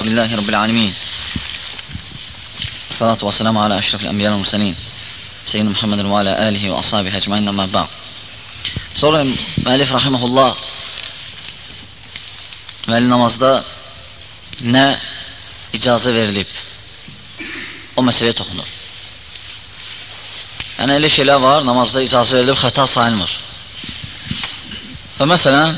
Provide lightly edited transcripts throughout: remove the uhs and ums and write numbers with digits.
Elhamdülillahi Rabbil alemin. Salatu ve selamu ala eşrefil enbiya ve murselin. Seyyidina Muhammedin ve ala alihi ve ashabihi ecmaîn amma ba'd. Sonra müellif rahimehullah vəli namazda nə icazə verilib o məsələyə toxunur. Yəni elə şeylər var, namazda icazə verilib, xəta sayılmır. Və məsələn,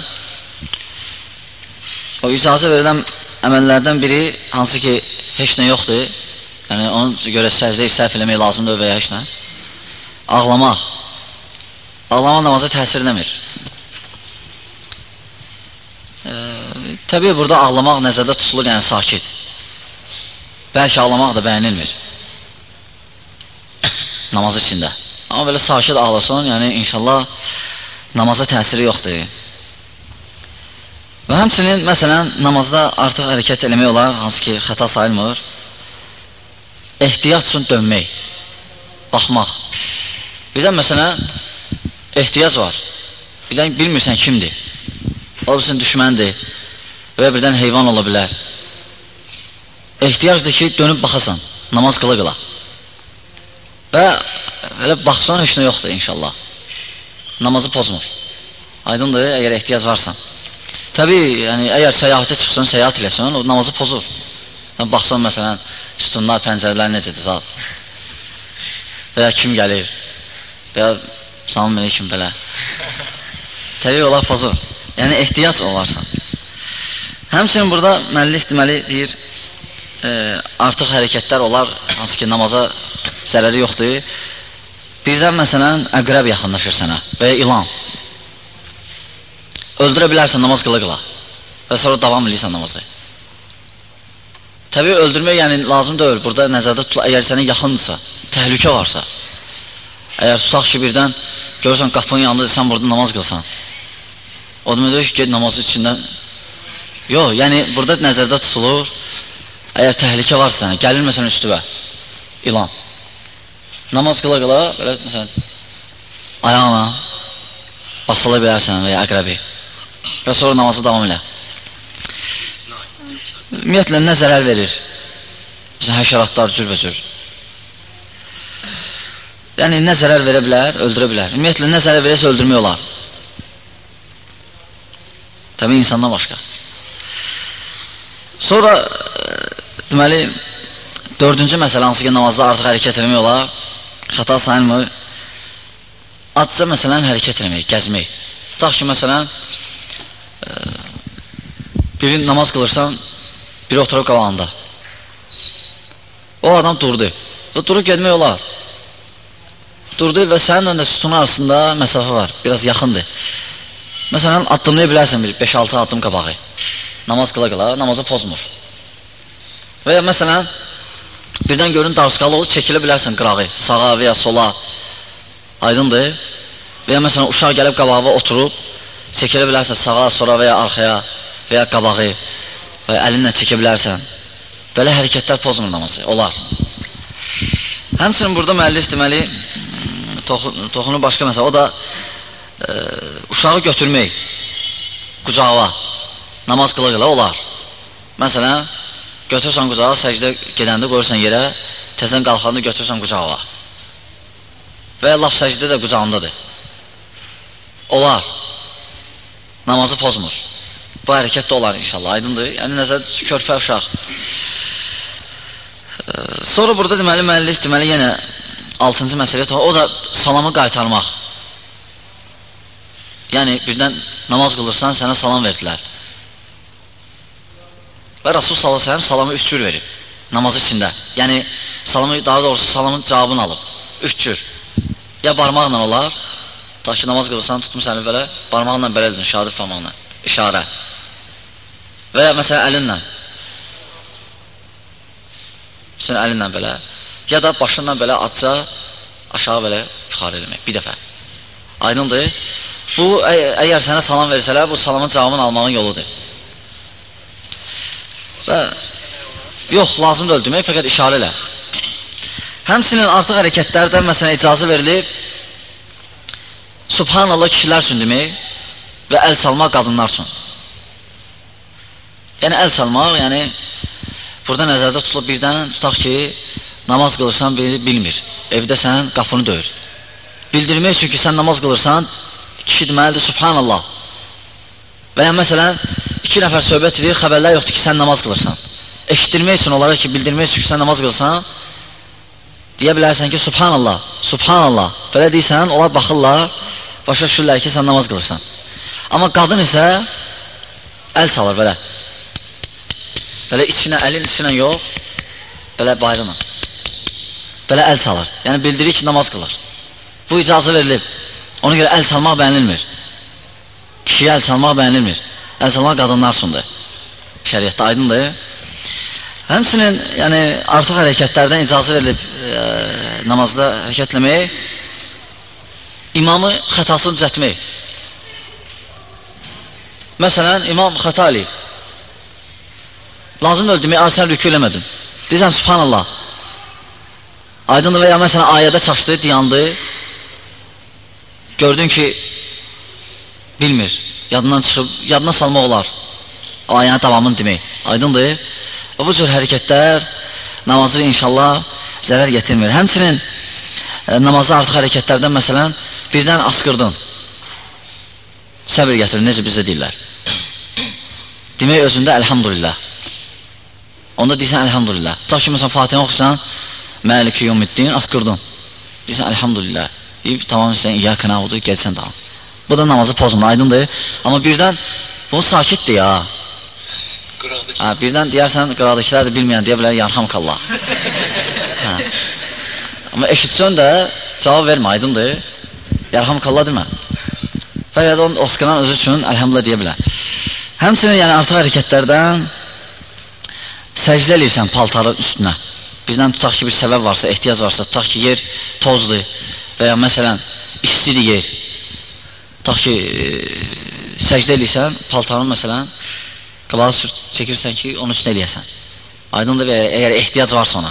o icazə verilən əməllərdən biri, hansı ki, heç nə yoxdur, yəni onun görə səcdə-i səhv eləmək lazımdır və ya heç nə, ağlamaq. Ağlamaq namaza təsir eləmir. Təbii, burada ağlamaq nəzərdə tutulur, yəni sakit. Bəlkə ağlamaq da bəyənilmir namaz içində. Amma belə sakit ağlasın, yəni inşallah namaza təsiri yoxdur. Və həmçinin, məsələn, namazda artıq hərəkət eləmək olar, hansı ki, xəta sayılmır. Ehtiyat üçün dönmək, baxmaq. Birdən, məsələn, ehtiyac var. Birdən bilmirsən kimdir. O bilsin düşməndir və birdən heyvan ola bilər. Ehtiyacdır ki, dönüb baxasan, namaz qıla-qıla. Və elə baxsan, heç nə yoxdur inşallah. Namazı pozmur. Aydındır, əgər ehtiyac varsan. Təbii, yəni, əgər səyahətə çıxsın, səyahət eləsən, o namazı pozur. Yəni, baxsan, məsələn, sütunlar, pəncərələr necədir zat? Və ya kim gəlir? Və ya salam əleykum belə. Təbii, olar pozur. Yəni, ehtiyac olarsan. Həmçinin burada müəllif deməli deyir, artıq hərəkətlər olar, hansı ki, namaza zərəri yoxdur. Birdən, məsələn, əqrəb yaxınlaşır sənə və ya ilan. Öldürə bilərsən namaz qıla-qıla və sonra davam edirsən namazı. Təbii, öldürmək yəni lazım deyil. Burada nəzərdə tutula, əgər sənə yaxındırsa, təhlükə varsa, əgər tutaq ki, birdən görürsən qapının yanındadır, sən burada namaz qılsan, o demək deyir ki, ged namazı içindən. Yox, yəni burada nəzərdə tutulur, əgər təhlükə varsa sənə, gəlir məsələn üstüvə, ilan. Namaz qıla-qıla, belə məsələn, ayağına basıla bilərsən və ya əqrəbi və sonra namazı davam elə. Ümumiyyətlə, nə zərər verir? Məsələn, həşəratlar cürbəcür. Yəni, nə zərər verə bilər, öldürə bilər. Ümumiyyətlə, nə zərər verirsə öldürmək olar. Təbii, insandan başqa. Sonra, deməli, dördüncü məsələ, hansı ki, namazda artıq hərəkət eləmək olar, xəta sayılmır. Azca, məsələn, hərəkət eləmək, gəzmək. Tutaq ki, məsələn, biri namaz qılırsan, biri oturub qabağında. O adam durdu. Durub gedmək olar. Durdu və sənin öndə sütunun arasında məsafə var, biraz yaxındır. Məsələn, addımlaya bilərsən 5-6 addım qabağı. Namaz qıla-qıla, namazı pozmur. Və ya məsələn, birdən görün darısqalı olur, çəkilə bilərsən qırağı, sağa və ya sola. Aydındır. Və ya məsələn, uşaq gəlib qabağa oturub, çəkilə bilərsən sağa, sola və ya arxaya və ya qabağı və ya əlinlə çəkə bilərsən. Belə hərəkətlər pozmur namazı, olar. Həmçinin burada müəllif deməli, toxunu başqa məsələ, o da uşağı götürmək, qucağa, namaz qıla-qıla olar. Məsələn, götürsən qucağa, səcdə gedəndə qoyursan yerə, təzən qalxanda götürsən qucağa. Və ya laf səcdə də qucağındadır. Olar. Namazı pozmur. Bu hərəkət də olar inşallah, aydındır. Yəni, nəzərdə körpə uşaq. Sonra burada deməli, müəllif deməli, yenə 6-cı məsələ, o da salamı qaytarmaq. Yəni, birdən namaz qılırsan, sənə salam verdilər. Və Rasul sallallahu əleyhi və səlləm salamı 3 cür verib, namaz içində. Yəni, salamı, daha doğrusu salamın cavabını alıb, 3 cür. Ya barmaqla olar, ta ki, namaz qılırsan, tutmuş səni belə, barmaqla belə edin, şahadət parmağına, işarə. Və ya məsələn, əlinlə. Məsələn, əlinlə belə. Ya da başınla belə atca, aşağı belə yuxarı eləmək, bir dəfə. Aydındır. Bu, əgər sənə salam versələr, bu salamın cavabını almağın yoludur. Və yox, lazım da öldürmək, fəqət işarə elə. Həmçinin artıq hərəkətlərdən məsələn icazə verilib, Subhanallah kişilər üçün demək və əl çalmaq qadınlar üçün. Yəni əl çalmaq, yəni burada nəzərdə tutulub birdən tutaq ki, namaz qılırsan, bilmir. Evdəsən, qapını döyür. Bildirmək üçün ki, sən namaz qılırsan, kişi deməlidir, subhanallah. Və ya məsələn, 2 nəfər söhbət edir, xəbərlər yoxdur ki, sən namaz qılırsan. Eşitdirmək üçün onlara ki, bildirmək üçün ki, sən namaz qılırsan, deyə bilərsən ki, subhanallah, subhanallah. Belə deyirsən, onlar baxırlar, başa düşürlər ki, sən namaz qılırsan. Amma qadın isə əl çalır belə. Belə içinə, əlin içinə yox, belə bayrına. Belə əl çalır. Yəni bildirir ki, namaz qılır. Bu icazə verilib. Ona görə əl çalmaq bəyənilmir. Kişiyə əl çalmaq bəyənilmir. Əl çalmaq qadınlar üçündür. Şəriətdə aydındır. Həmçinin yəni, artıq hərəkətlərdən icazə verilib namazda hərəkətləmək, imamı xətasını düzəltmək. Məsələn, imam xəta eləyib. Lazımdır demək, sən rükü eləmədin. Deyirsən, subhanallah. Aydındır və ya məsələn, ayədə çaşdı, dayandı. Gördün ki, bilmir. Yadından çıxıb, yadına salmaq olar. Ayənin davamını demək. Aydındır. Və bu cür hərəkətlər namazı inşallah zərər getirmir. Həmçinin namazı artıq hərəkətlərdən məsələn, birdən asqırdın. Səbir gətirir, necə bizdə deyirlər. Demək özündə əlhamdülillah. Onda deyirsən əlhamdülillah. Tutaq ki, məsələn, Fatihə oxusan, Məliki yevmiddin, asqırdın. Deyirsən əlhamdülillah. Deyib, tamam sən İyyəkə na'budu, gəlsən tamam. Bu da namazı pozmur, aydındır. Amma birdən, bunu sakitdir ya. Birdən deyərsən, qıradakilər də bilməyən deyə bilər, yarhamkallah. Amma eşitsən də cavab vermə, aydındır. Yarhamkallah demə. Və ya da onun osqanan özü üçün əlhamdülillah deyə bilər. Həmçinin yəni artıq hərəkətlərdən səcdə eləyirsən paltarın üstünə. Birdən tutaq ki, bir səbəb varsa, ehtiyac varsa, tutaq ki, yer tozdur və ya məsələn, istidir yer. Tutaq ki, səcdə eləyirsən paltarın məsələn, qabağı çəkirsən ki, onun üstünə eləyəsən. Aydındır və əgər ehtiyac varsa ona.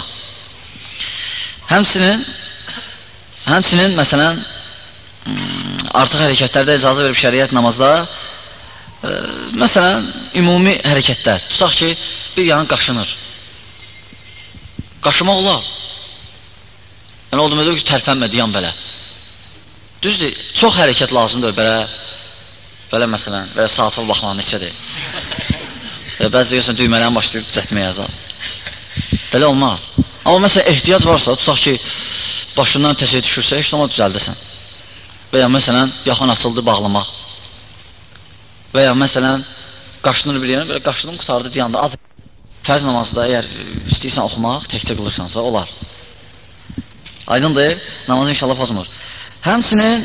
Həmçinin məsələn, artıq hərəkətlərdə icazə verib şəriət namazda, məsələn, ümumi hərəkətlər. Tutaq ki, bir yanı qaşınır. Qaşımaq olar. Yəni, o demək ki, tərpənmə, deyən belə. Düzdür, çox hərəkət lazımdır, belə məsələn, belə saatıl baxmaq neçədir. Bəzi deyirsən, düymələn başlayıb düzətməyə yazar. Belə olmaz. Amma məsələn, ehtiyac varsa, tutaq ki, başından təsəyə düşürsə, heç zaman düzəldəsən. Və ya məsələn, yaxın açıldı bağlamaq. Və ya məsələn, qaşınır bir yerine, belə qaşınım qutardı deyanda az. Fərz namazda əgər istəyirsən oxumaq, təkcə qılırsansa, olar. Aydındır, namazı inşallah pozmur. Həmçinin,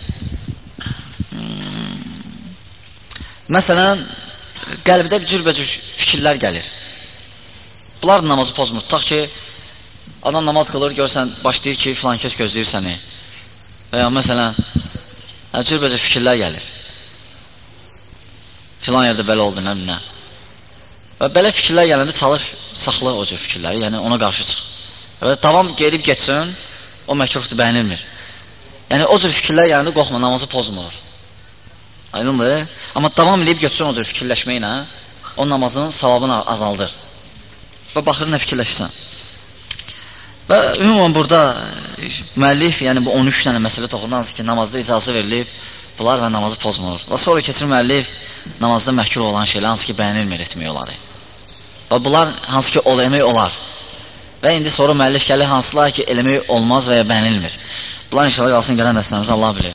məsələn, qəlbdə bir cürbəcür fikirlər gəlir. Bunlar namazı pozmur. Tutaq ki, adam namaz qılır, görsən, başlayır ki, filan kəs gözləyir səni. Və ya məsələn, cürbəcür fikirlər gəlir. Filan yerdə belə oldu, nə. Və belə fikirlər gələndə çalış, saxla o cür fikirləri, yəni ona qarşı çıx. Və davam gelib getsin, o məkruhdur, bəyənilmir. Yəni o cür fikirlər gələndə qorxma, namazı pozmur. Aydındır. Amma davam edib getsin o cür fikirləşməklə, o namazın savabını azaldır. Və baxır nə fikirləşsən. Və ümumən burada müəllif, yəni bu 13 dənə məsələ toxundan ki, namazda icazə verilib, bunlar və namazı pozmur. Və sonra keçir müəllif namazda məhkul olan şeylər hansı ki, bəyənilmir etmək oları. Və bunlar hansı ki, eləmək olar. Və indi sonra müəllif gəlir hansılar ki, eləmək olmaz və ya bəyənilmir. Bunlar inşallah qalsın gələn dəstəmizə Allah bilir.